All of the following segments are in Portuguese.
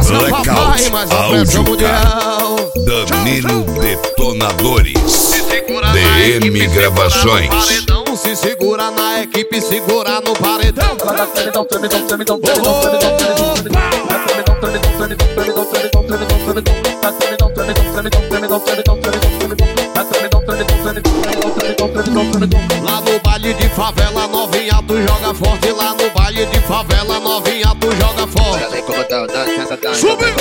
Massa papai, mais uma pressão mundial. Danilo Detonadores, DM Gravações. Se segura na equipe, segura no paredão. Lá no baile de favela, novinha, tu joga forte. Lá no baile de favela, novinha, tu joga forte. Subiu!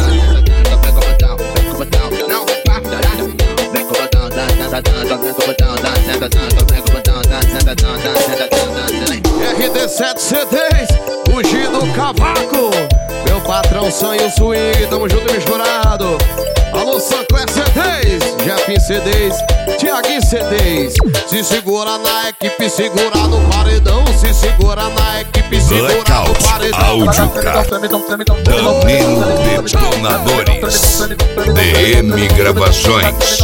RD7 CDs, fugindo do cavaco. Meu patrão Sonho Swing, tamo junto e misturado. Alô Sancler CDs, Jeff CDs, Thiaguinho CDs. Se segura na equipe, segura no paredão. Se segura na equipe, segura no paredão. Áudio Danilo Detonadores, DM Gravações.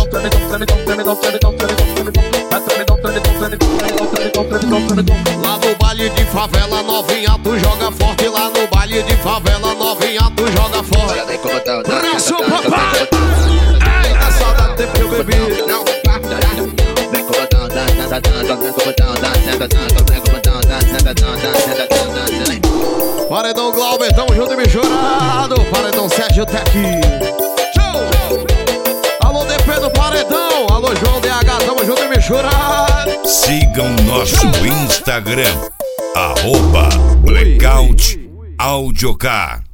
Lá no baile de favela, novinha, tu joga forte. Lá no baile de favela, novinha, tu joga forte. Braço, papai! Ei, é saudade do tempo que eu bebi. Paredão Glauber, tamo junto e misturado. Paredão Sérgio Tec. Alô DP do Paredão. Alô João DH, tamo junto e misturado. Sigam nosso Instagram, @Blackout Audiocar.